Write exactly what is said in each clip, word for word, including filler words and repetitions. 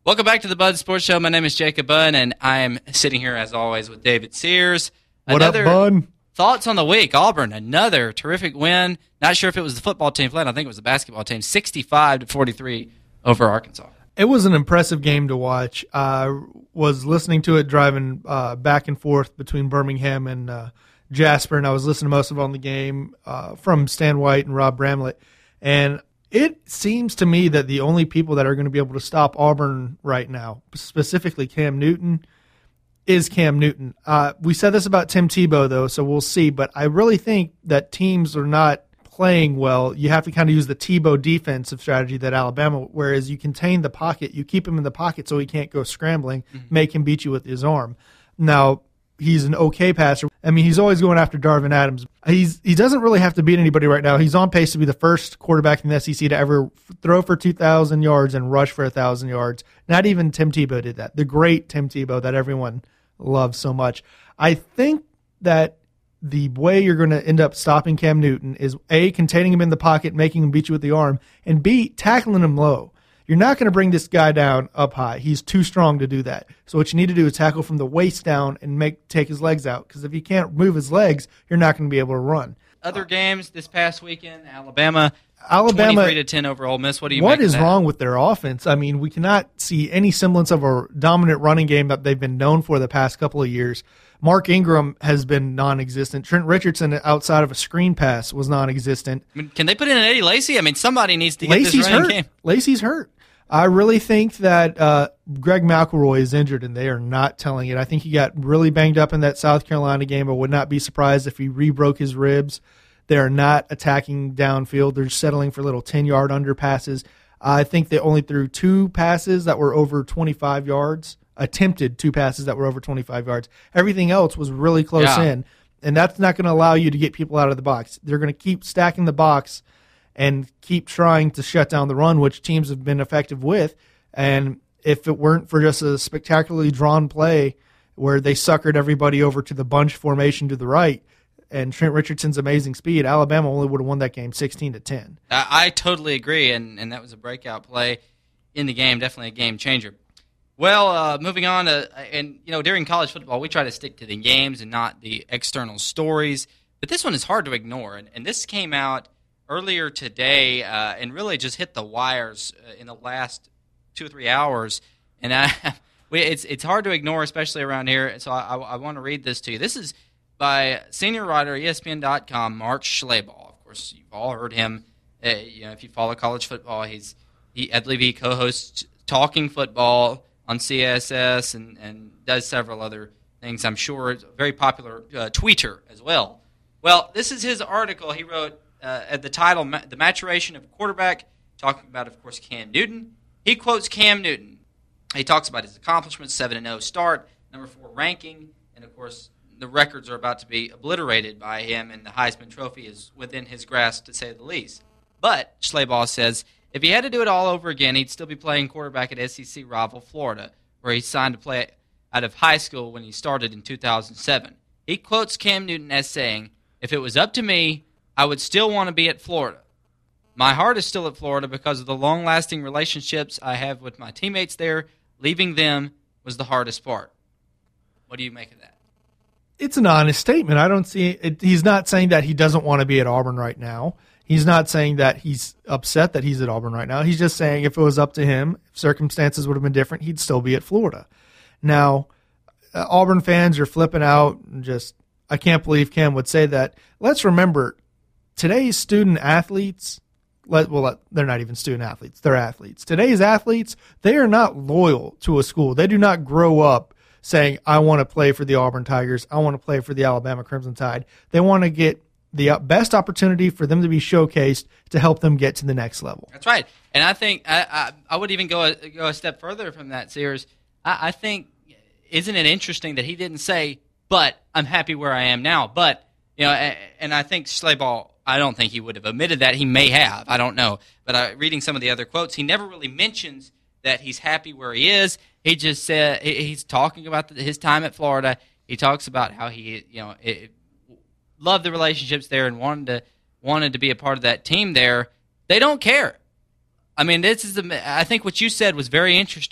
Welcome back to the Bud Sports Show. My name is Jacob Bunn, and I am sitting here, as always, with David Sears. What another up, Bud? Thoughts on the week. Auburn, another terrific win. Not sure if it was the football team playing. I think it was the basketball team. sixty-five to forty-three over Arkansas. It was an impressive game to watch. I uh, was listening to it driving uh, back and forth between Birmingham and uh, Jasper, and I was listening to most of it on the game uh, from Stan White and Rob Bramlett. And it seems to me that the only people that are going to be able to stop Auburn right now, specifically Cam Newton, is Cam Newton. Uh, we said this about Tim Tebow, though, so we'll see. But I really think that teams are not playing well. You have to kind of use the Tebow defensive strategy that Alabama, whereas you contain the pocket, you keep him in the pocket so he can't go scrambling, mm-hmm. make him beat you with his arm. Now, he's an okay passer. I mean, he's always going after Darvin Adams. He's He doesn't really have to beat anybody right now. He's on pace to be the first quarterback in the S E C to ever throw for two thousand yards and rush for one thousand yards. Not even Tim Tebow did that. The great Tim Tebow that everyone loves so much. I think that the way you're going to end up stopping Cam Newton is, A, containing him in the pocket, making him beat you with the arm, and B, tackling him low. You're not going to bring this guy down up high. He's too strong to do that. So what you need to do is tackle from the waist down and make take his legs out, because if he can't move his legs, you're not going to be able to run. Other games this past weekend, Alabama, Alabama twenty-three to ten over Ole Miss. What do you What make of is that? wrong with their offense? I mean, we cannot see any semblance of a dominant running game that they've been known for the past couple of years. Mark Ingram has been non-existent. Trent Richardson, outside of a screen pass, was non-existent. I mean, can they put in an Eddie Lacy? I mean, somebody needs to get Lacy's this running hurt. game. Lacy's hurt. I really think that uh, Greg McElroy is injured, and they are not telling it. I think he got really banged up in that South Carolina game. I would not be surprised if he re-broke his ribs. They are not attacking downfield. They're settling for little ten-yard underpasses. I think they only threw two passes that were over twenty-five yards, attempted two passes that were over twenty-five yards. Everything else was really close yeah. in, and that's not going to allow you to get people out of the box. They're going to keep stacking the box and keep trying to shut down the run, which teams have been effective with. And if it weren't for just a spectacularly drawn play where they suckered everybody over to the bunch formation to the right and Trent Richardson's amazing speed, Alabama only would have won that game sixteen to ten. I, I totally agree, and, and that was a breakout play in the game, definitely a game changer. Well, uh, moving on, to, and you know, during college football, we try to stick to the games and not the external stories, but this one is hard to ignore, and, and this came out earlier today, uh, and really just hit the wires uh, in the last two or three hours, and I, we, it's it's hard to ignore, especially around here. So I, I, I want to read this to you. This is by senior writer E S P N dot com, Mark Schlabach. Of course, you've all heard him. Uh, you know, if you follow college football, he's he I believe he co-hosts Talking Football on C S S and and does several other things. I'm sure it's a very popular uh, tweeter as well. Well, this is his article he wrote. Uh, at the title, The Maturation of a Quarterback, talking about, of course, Cam Newton. He quotes Cam Newton. He talks about his accomplishments, seven and oh start, number four ranking, and, of course, the records are about to be obliterated by him, and the Heisman Trophy is within his grasp, to say the least. But, Schlabach says, if he had to do it all over again, he'd still be playing quarterback at S E C rival Florida, where he signed to play out of high school when he started in two thousand seven. He quotes Cam Newton as saying, if it was up to me, I would still want to be at Florida. My heart is still at Florida because of the long-lasting relationships I have with my teammates there. Leaving them was the hardest part. What do you make of that? It's an honest statement. I don't see it. He's not saying that he doesn't want to be at Auburn right now. He's not saying that he's upset that he's at Auburn right now. He's just saying if it was up to him, if circumstances would have been different, he'd still be at Florida. Now, uh, Auburn fans are flipping out and just, I can't believe Cam would say that. Let's remember, today's student athletes, well, they're not even student athletes. They're athletes. Today's athletes, they are not loyal to a school. They do not grow up saying, I want to play for the Auburn Tigers. I want to play for the Alabama Crimson Tide. They want to get the best opportunity for them to be showcased to help them get to the next level. That's right. And I think I, I, I would even go a, go a step further from that, Sears. I, I think, isn't it interesting that he didn't say, but I'm happy where I am now. But, you know, and I think Schlabach, I don't think he would have omitted that. He may have. I don't know. But uh, reading some of the other quotes, he never really mentions that he's happy where he is. He just said he's talking about his time at Florida. He talks about how he, you know, it, loved the relationships there and wanted to wanted to be a part of that team there. They don't care. I mean, this is the. I think what you said was very interesting.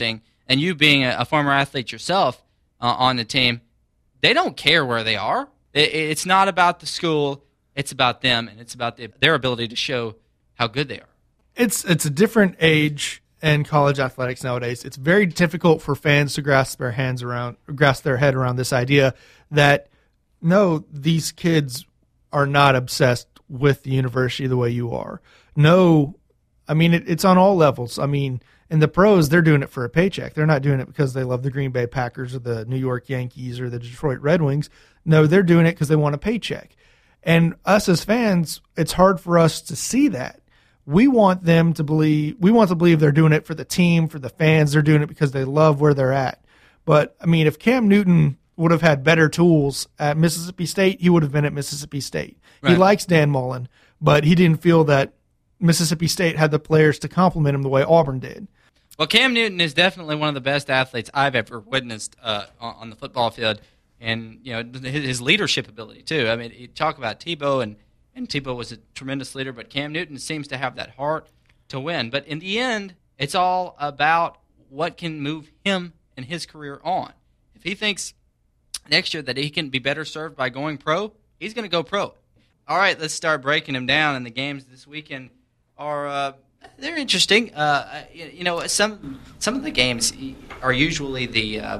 and you being a, a former athlete yourself uh, on the team, they don't care where they are. It, it's not about the school. It's about them, and it's about the, their ability to show how good they are. It's it's a different age in college athletics nowadays. It's very difficult for fans to grasp their hands around, grasp their head around this idea that, no, these kids are not obsessed with the university the way you are. No, I mean, it, it's on all levels. I mean, in the pros, they're doing it for a paycheck. They're not doing it because they love the Green Bay Packers or the New York Yankees or the Detroit Red Wings. No, they're doing it because they want a paycheck. And us as fans, it's hard for us to see that. We want them to believe, we want to believe they're doing it for the team, for the fans. They're doing it because they love where they're at. But, I mean, if Cam Newton would have had better tools at Mississippi State, he would have been at Mississippi State. Right. He likes Dan Mullen, but he didn't feel that Mississippi State had the players to complement him the way Auburn did. Well, Cam Newton is definitely one of the best athletes I've ever witnessed uh, on the football field, and you know his leadership ability too. I mean, you talk about Tebow, and, and Tebow was a tremendous leader, but Cam Newton seems to have that heart to win. But in the end, it's all about what can move him and his career on. If he thinks next year that he can be better served by going pro, he's going to go pro. All right, let's start breaking them down, and the games this weekend are uh, they're interesting. Uh, you know, some some of the games are usually the uh,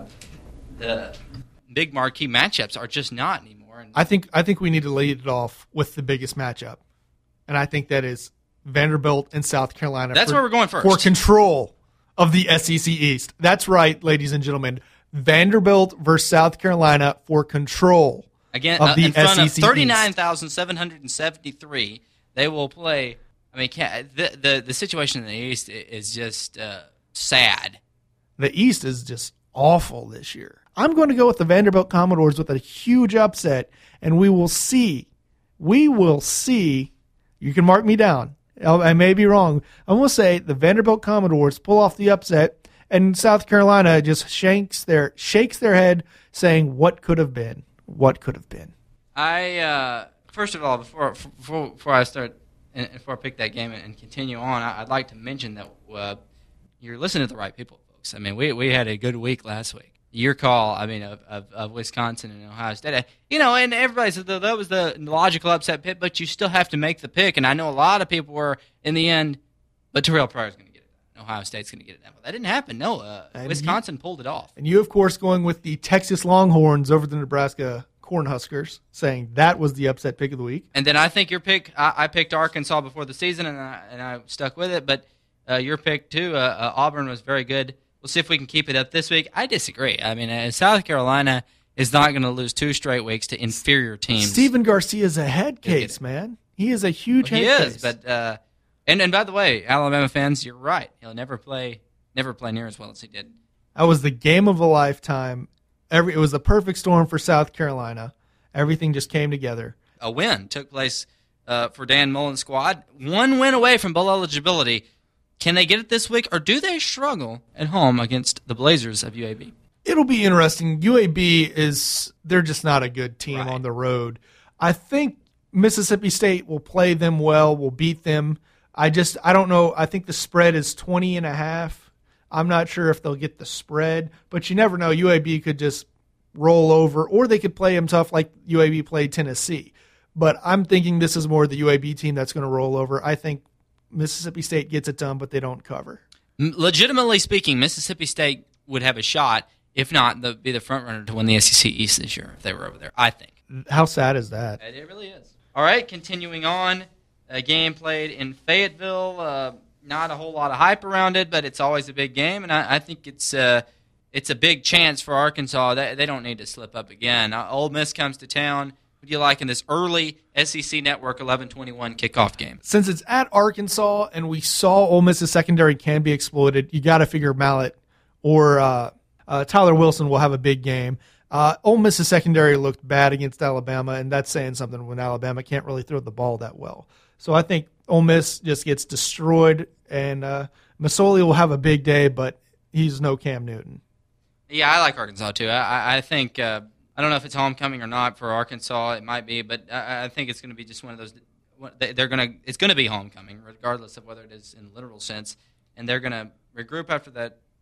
the big marquee matchups are just not anymore. And I think I think we need to lead it off with the biggest matchup, and I think that is Vanderbilt and South Carolina. That's for, where we're going first for control of the S E C East. That's right, ladies and gentlemen. Vanderbilt versus South Carolina for control again of uh, the in front S E C of thirty-nine thousand seven hundred seventy-three. They will play. I mean, the the, the situation in the East is just uh, sad. The East is just awful this year. I'm going to go with the Vanderbilt Commodores with a huge upset, and we will see. We will see. You can mark me down. I may be wrong. I'm going to say the Vanderbilt Commodores pull off the upset, and South Carolina just shakes their shakes their head, saying, "What could have been? What could have been?" I uh, first of all, before before, before I start. And before I pick that game and continue on, I'd like to mention that uh, you're listening to the right people, folks. I mean, we we had a good week last week. Your call, I mean, of, of, of Wisconsin and Ohio State. You know, and everybody said that, that was the logical upset pick, but you still have to make the pick. And I know a lot of people were, in the end, but Terrell Pryor's going to get it done. Ohio State's going to get it done. Well, that didn't happen. No, uh, Wisconsin you, pulled it off. And you, of course, going with the Texas Longhorns over the Nebraska Cornhuskers, saying that was the upset pick of the week. And then I think your pick, I, I picked Arkansas before the season, and I, and I stuck with it. But uh, your pick, too, uh, uh, Auburn was very good. We'll see if we can keep it up this week. I disagree. I mean, uh, South Carolina is not going to lose two straight weeks to inferior teams. Stephen Garcia is a head case, man. He is a huge well, head he case. He is, but uh, and and by the way, Alabama fans, you're right. He'll never play, never play near as well as he did. That was the game of a lifetime. Every it was the perfect storm for South Carolina. Everything just came together. A win took place uh, for Dan Mullen's squad. One win away from bowl eligibility. Can they get it this week, or do they struggle at home against the Blazers of U A B? It'll be interesting. U A B is they're just not a good team right. on the road. I think Mississippi State will play them well, will beat them. I just I don't know. I think the spread is twenty and a half. I'm not sure if they'll get the spread, but you never know. U A B could just roll over, or they could play them tough like U A B played Tennessee. But I'm thinking this is more the U A B team that's going to roll over. I think Mississippi State gets it done, but they don't cover. Legitimately speaking, Mississippi State would have a shot, if not, they'd be the front runner to win the S E C East this year if they were over there, I think. How sad is that? It really is. All right, continuing on, a game played in Fayetteville. Uh, not a whole lot of hype around it, but it's always a big game, and I, I think it's uh, it's a big chance for Arkansas. They, they don't need to slip up again. Uh, Ole Miss comes to town. What do you like in this early S E C Network eleven twenty-one kickoff game? Since it's at Arkansas and we saw Ole Miss's secondary can be exploited, you got to figure Mallett or uh, uh, Tyler Wilson will have a big game. Uh, Ole Miss's secondary looked bad against Alabama, and that's saying something when Alabama can't really throw the ball that well. So I think Ole Miss just gets destroyed, and uh, Masoli will have a big day, but he's no Cam Newton. Yeah, I like Arkansas too. I, I think uh, I don't know if it's homecoming or not for Arkansas. It might be, but I, I think it's going to be just one of those. They're going to. It's going to be homecoming, regardless of whether it is in a literal sense, and they're going to regroup after that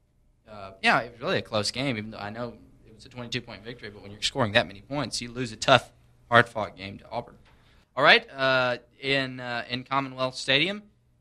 uh, yeah, it was really a close game, even though I know it was a twenty-two point victory, but when you're scoring that many points, you lose a tough, hard-fought game to Auburn. All right, uh, in uh, in Commonwealth Stadium,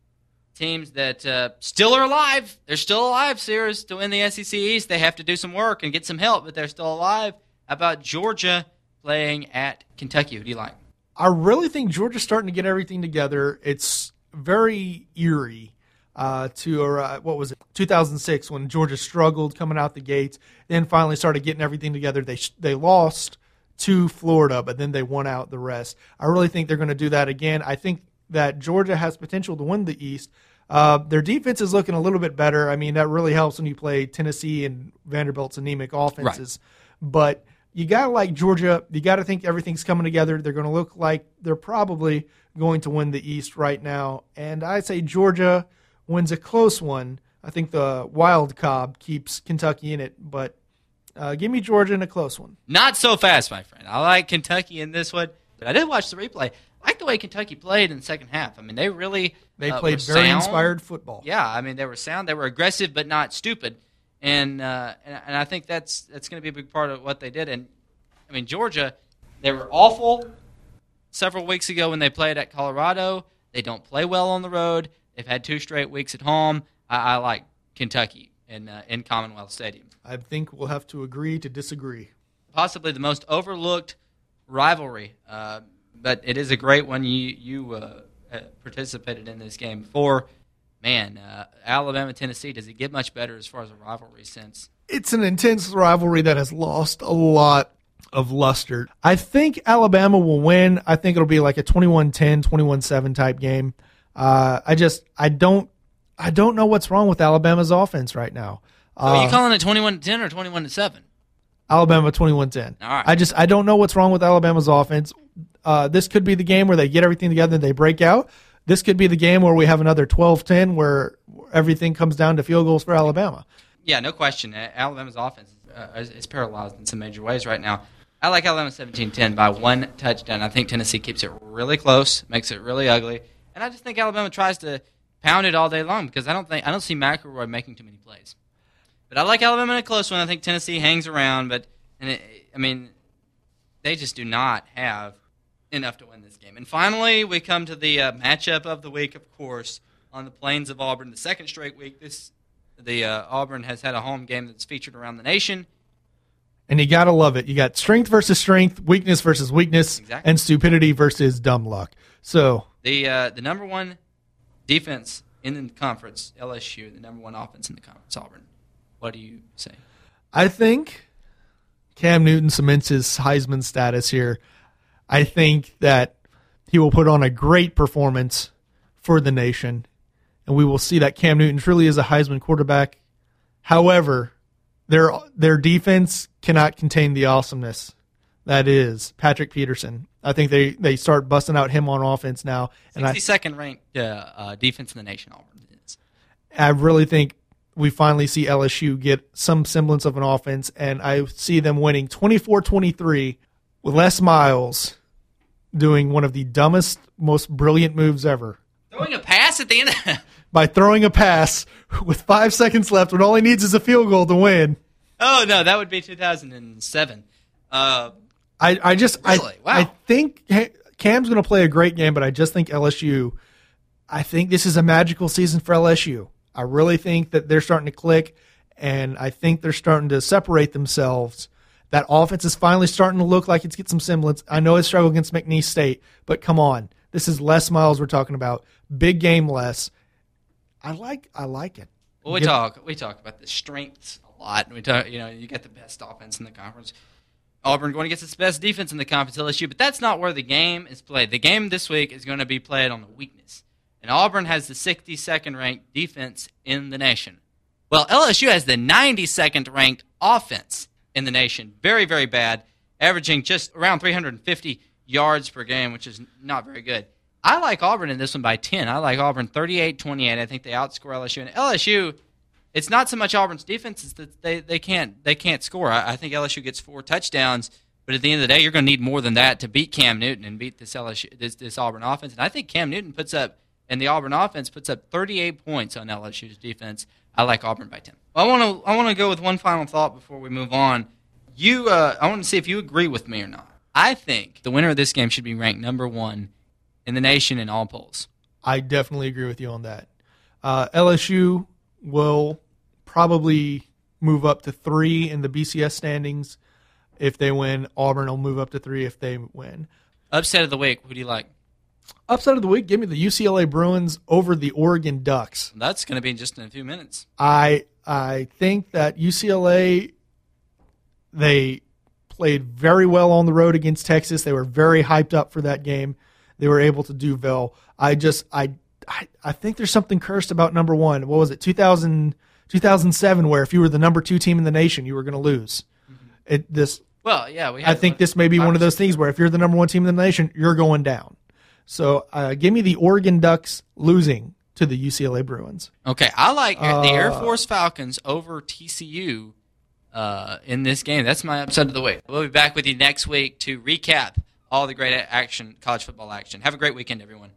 teams that uh, still are alive. They're still alive, Sears, to win the S E C East. They have to do some work and get some help, but they're still alive. How about Georgia playing at Kentucky? Who do you like? I really think Georgia's starting to get everything together. It's very eerie uh, to, uh, what was it, two thousand six when Georgia struggled coming out the gates, then finally started getting everything together. They they lost to Florida, but then they won out the rest. I really think they're going to do that again. I think that Georgia has potential to win the East. Uh, their defense is looking a little bit better. I mean, that really helps when you play Tennessee and Vanderbilt's anemic offenses. Right. But you got to like Georgia. You got to think everything's coming together. They're going to look like they're probably going to win the East right now. And I say Georgia wins a close one. I think the wild card keeps Kentucky in it, but uh, give me Georgia in a close one. Not so fast, my friend. I like Kentucky in this one. But I did watch the replay. I like the way Kentucky played in the second half. I mean, they really They uh, played very sound. inspired football. Yeah, I mean, they were sound. They were aggressive, but not stupid. And uh, and, and I think that's that's going to be a big part of what they did. And, I mean, Georgia, they were awful several weeks ago when they played at Colorado. They don't play well on the road. They've had two straight weeks at home. I, I like Kentucky in, uh, in Commonwealth Stadium. I think we'll have to agree to disagree. Possibly the most overlooked rivalry, uh, but it is a great one. You you uh, participated in this game before. Man, uh, Alabama-Tennessee, does it get much better as far as a rivalry since? It's an intense rivalry that has lost a lot of luster. I think Alabama will win. I think it'll be like a twenty-one ten, twenty-one seven type game. Uh, I just I don't I don't know what's wrong with Alabama's offense right now. So are you Uh, calling it twenty-one ten or twenty-one seven? Alabama twenty-one ten. All right. I just I don't know what's wrong with Alabama's offense. Uh, this could be the game where they get everything together and they break out. This could be the game where we have another twelve ten where everything comes down to field goals for Alabama. Yeah, no question. Uh, Alabama's offense uh, is, is paralyzed in some major ways right now. I like Alabama seventeen ten by one touchdown. I think Tennessee keeps it really close, makes it really ugly, and I just think Alabama tries to pound it all day long because I don't think I don't see McElroy making too many plays. But I like Alabama in a close one. I think Tennessee hangs around, but and it, I mean, they just do not have enough to win this game. And finally, we come to the uh, matchup of the week, of course, on the plains of Auburn. The second straight week, this the uh, Auburn has had a home game that's featured around the nation. And you got to love it. You got strength versus strength, weakness versus weakness, Exactly. and stupidity versus dumb luck. So The uh, the number one defense in the conference, L S U, the number one offense in the conference, Auburn. What do you say? I think Cam Newton cements his Heisman status here. I think that he will put on a great performance for the nation, and we will see that Cam Newton truly is a Heisman quarterback. However, their their defense cannot contain the awesomeness that is Patrick Peterson. I think they, they start busting out him on offense now. And I, sixty-second ranked uh, uh, defense in the nation, Auburn is. I really think we finally see L S U get some semblance of an offense, and I see them winning twenty-four twenty-three with Les Miles doing one of the dumbest, most brilliant moves ever. Throwing a pass at the end of By throwing a pass with five seconds left when all he needs is a field goal to win. Oh, no, that would be two thousand seven. Uh, I, I just Really? I, Wow. I think Cam's going to play a great game, but I just think L S U, I think this is a magical season for L S U. I really think that they're starting to click, and I think they're starting to separate themselves. That offense is finally starting to look like it's get some semblance. I know it's struggled against McNeese State, but come on. This is Les Miles we're talking about. Big game Les. I like I like it. well, we Get- talk we talk about the strengths a lot. We talk, you know, you get the best offense in the conference. Auburn going against its best defense in the conference, L S U, but that's not where the game is played. The game this week is going to be played on the weakness. And Auburn has the sixty-second ranked defense in the nation. Well, L S U has the ninety-second ranked offense in the nation. Very, very bad, averaging just around three hundred fifty yards per game, which is not very good. I like Auburn in this one by ten. I like Auburn thirty-eight twenty-eight. I think they outscore L S U. And L S U, it's not so much Auburn's defense; it's that they, they can't they can't score. I, I think L S U gets four touchdowns, but at the end of the day, you're going to need more than that to beat Cam Newton and beat this L S U this, this Auburn offense. And I think Cam Newton puts up, and the Auburn offense puts up thirty-eight points on L S U's defense. I like Auburn by ten. Well, I want to I want to go with one final thought before we move on. You, uh, I want to see if you agree with me or not. I think the winner of this game should be ranked number one in the nation in all polls. I definitely agree with you on that. Uh, L S U will probably move up to three in the B C S standings if they win. Auburn will move up to three if they win. Upset of the week, who do you like? Upset of the week, give me the U C L A Bruins over the Oregon Ducks. That's going to be just in a few minutes. I I think that U C L A, they played very well on the road against Texas. They were very hyped up for that game. They were able to do well. I just I I, I think there's something cursed about number one. What was it, two thousand, two thousand seven, where if you were the number two team in the nation, you were going to lose. Mm-hmm. It this. Well, yeah, we. I think this may be one of those things where if you're the number one team in the nation, you're going down. So uh, give me the Oregon Ducks losing to the U C L A Bruins. Okay, I like uh, the Air Force Falcons over T C U uh, in this game. That's my upset of the week. We'll be back with you next week to recap all the great action, college football action. Have a great weekend, everyone.